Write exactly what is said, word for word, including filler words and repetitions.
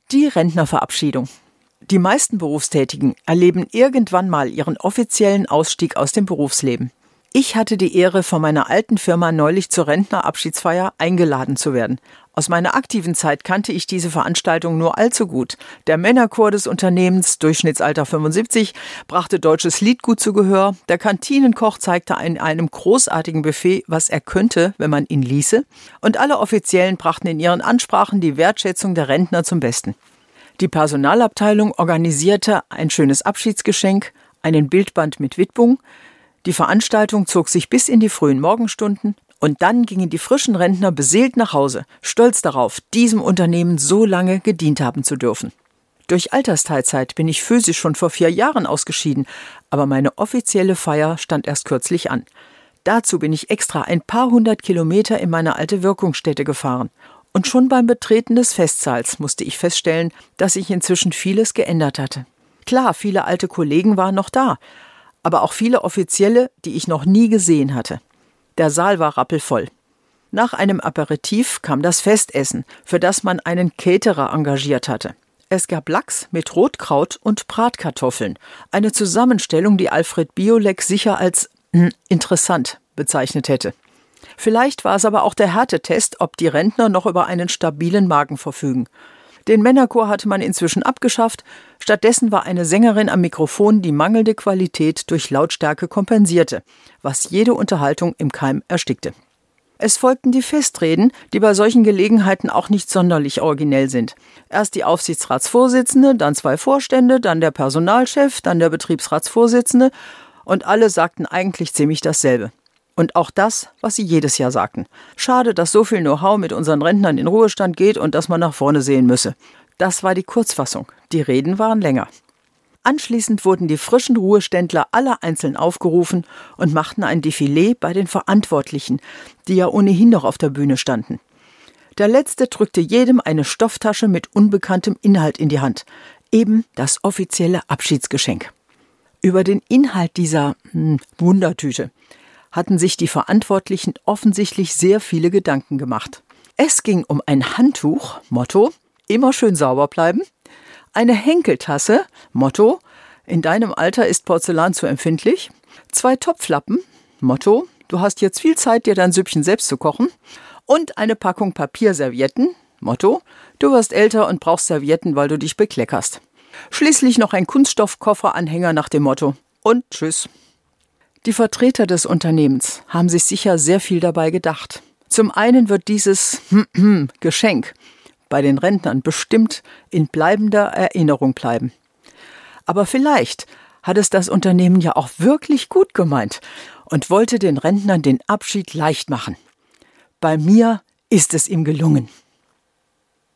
Die Rentnerverabschiedung. Die meisten Berufstätigen erleben irgendwann mal ihren offiziellen Ausstieg aus dem Berufsleben. Ich hatte die Ehre, von meiner alten Firma neulich zur Rentnerabschiedsfeier eingeladen zu werden. Aus meiner aktiven Zeit kannte ich diese Veranstaltung nur allzu gut. Der Männerchor des Unternehmens, Durchschnittsalter fünfundsiebzig, brachte deutsches Liedgut zu Gehör. Der Kantinenkoch zeigte in einem großartigen Buffet, was er könnte, wenn man ihn ließe. Und alle Offiziellen brachten in ihren Ansprachen die Wertschätzung der Rentner zum Besten. Die Personalabteilung organisierte ein schönes Abschiedsgeschenk, einen Bildband mit Widmung. Die Veranstaltung zog sich bis in die frühen Morgenstunden und dann gingen die frischen Rentner beseelt nach Hause, stolz darauf, diesem Unternehmen so lange gedient haben zu dürfen. Durch Altersteilzeit bin ich physisch schon vor vier Jahren ausgeschieden, aber meine offizielle Feier stand erst kürzlich an. Dazu bin ich extra ein paar hundert Kilometer in meine alte Wirkungsstätte gefahren. Und schon beim Betreten des Festsaals musste ich feststellen, dass sich inzwischen vieles geändert hatte. Klar, viele alte Kollegen waren noch da, aber auch viele Offizielle, die ich noch nie gesehen hatte. Der Saal war rappelvoll. Nach einem Aperitif kam das Festessen, für das man einen Caterer engagiert hatte. Es gab Lachs mit Rotkraut und Bratkartoffeln, eine Zusammenstellung, die Alfred Biolek sicher als hm, interessant bezeichnet hätte. Vielleicht war es aber auch der Härtetest, ob die Rentner noch über einen stabilen Magen verfügen. Den Männerchor hatte man inzwischen abgeschafft, stattdessen war eine Sängerin am Mikrofon, die mangelnde Qualität durch Lautstärke kompensierte, was jede Unterhaltung im Keim erstickte. Es folgten die Festreden, die bei solchen Gelegenheiten auch nicht sonderlich originell sind. Erst die Aufsichtsratsvorsitzende, dann zwei Vorstände, dann der Personalchef, dann der Betriebsratsvorsitzende und alle sagten eigentlich ziemlich dasselbe. Und auch das, was sie jedes Jahr sagten. Schade, dass so viel Know-how mit unseren Rentnern in Ruhestand geht und dass man nach vorne sehen müsse. Das war die Kurzfassung. Die Reden waren länger. Anschließend wurden die frischen Ruheständler alle einzeln aufgerufen und machten ein Defilé bei den Verantwortlichen, die ja ohnehin noch auf der Bühne standen. Der Letzte drückte jedem eine Stofftasche mit unbekanntem Inhalt in die Hand. Eben das offizielle Abschiedsgeschenk. Über den Inhalt dieser hm, Wundertüte hatten sich die Verantwortlichen offensichtlich sehr viele Gedanken gemacht. Es ging um ein Handtuch, Motto, immer schön sauber bleiben, eine Henkeltasse, Motto, in deinem Alter ist Porzellan zu empfindlich, zwei Topflappen, Motto, du hast jetzt viel Zeit, dir dein Süppchen selbst zu kochen, und eine Packung Papierservietten, Motto, du wirst älter und brauchst Servietten, weil du dich bekleckerst. Schließlich noch ein Kunststoffkofferanhänger nach dem Motto und tschüss. Die Vertreter des Unternehmens haben sich sicher sehr viel dabei gedacht. Zum einen wird dieses Geschenk bei den Rentnern bestimmt in bleibender Erinnerung bleiben. Aber vielleicht hat es das Unternehmen ja auch wirklich gut gemeint und wollte den Rentnern den Abschied leicht machen. Bei mir ist es ihm gelungen.